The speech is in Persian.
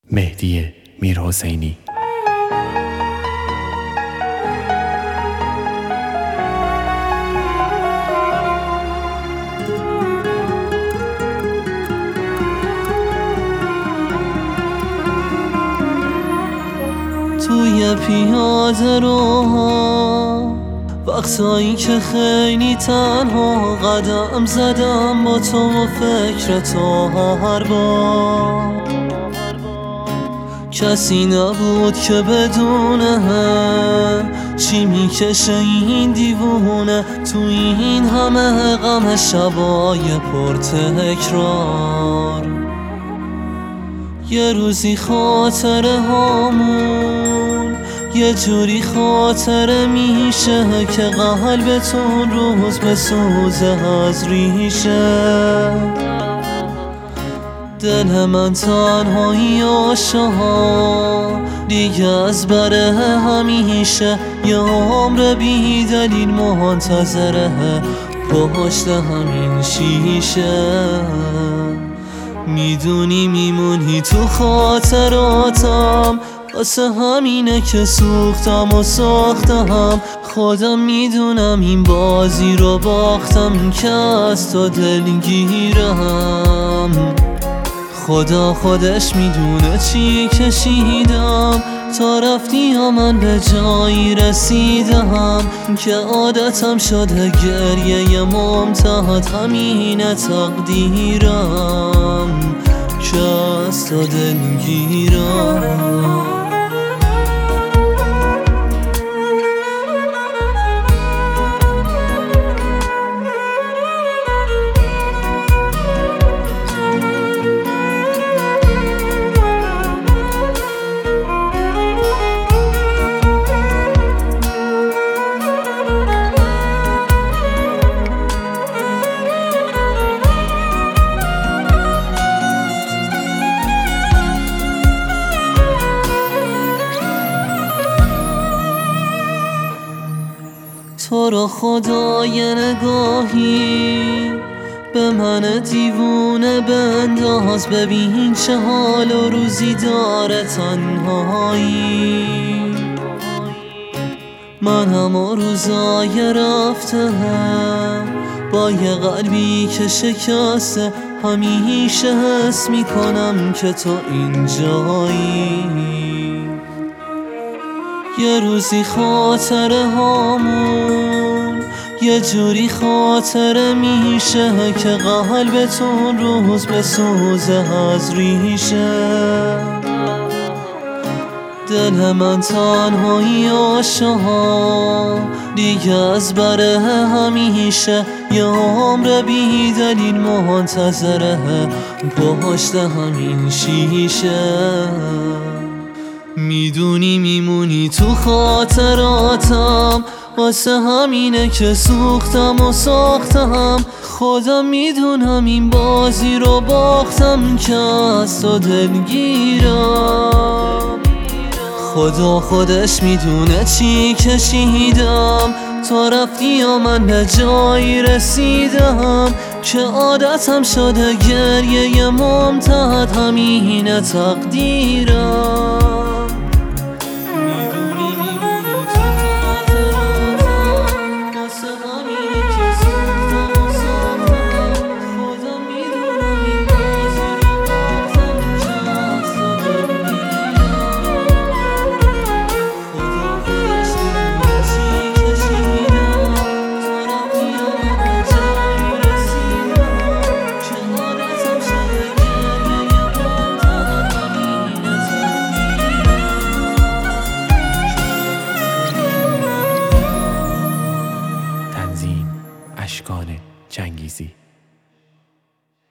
مهدی میرحسینی. توی پیاده روها وقتایی که خیلی تنها قدم زدم با تو و فکر تو هر بار کسی نبود که بدونه چی میکشه این دیوونه تو این همه غم شبای پر تکرار. یه روزی خاطره هامون یه جوری خاطره میشه که قلبتون روز بسوزه از ریشه. دل من تنهایی آشها دیگه از بره همیشه یه عمر بی دلیل منتظره پشت همین شیشه. میدونی میمونی تو خاطراتم واسه همینه که سوختم و ساختم. خودم میدونم این بازی رو باختم که از تو دلگیرم. خدا خودش میدونه چی کشیدم تا رفتی یا من به جایی رسیدم که عادتم شده گریه ممتد. همینه تقدیرم که از تو دلگیرم. تو رو خدا یه نگاهی به من دیوونه بنداز، ببین چه حال و روزی داره تنهایی. من همه روزای رفته با یه قلبی که شکسته همیشه حس میکنم که تو اینجایی. یه روزی خاطره هامون یه جوری خاطره میشه که قلبتون روز بسوزه از ریشه. دل من تنهایی آشها دیگه از بره همیشه یه عمر بی دلیل منتظره پشت همین شیشه. میدونی میمونی تو خاطراتم واسه همینه که سوختم و ساختم. خودم میدونم این بازی رو باختم که از تو دلگیرم. خدا خودش میدونه چی کشیدم تا رفتی یا من به جایی رسیدم که عادتم شده گریه ممتد. همینه تقدیرم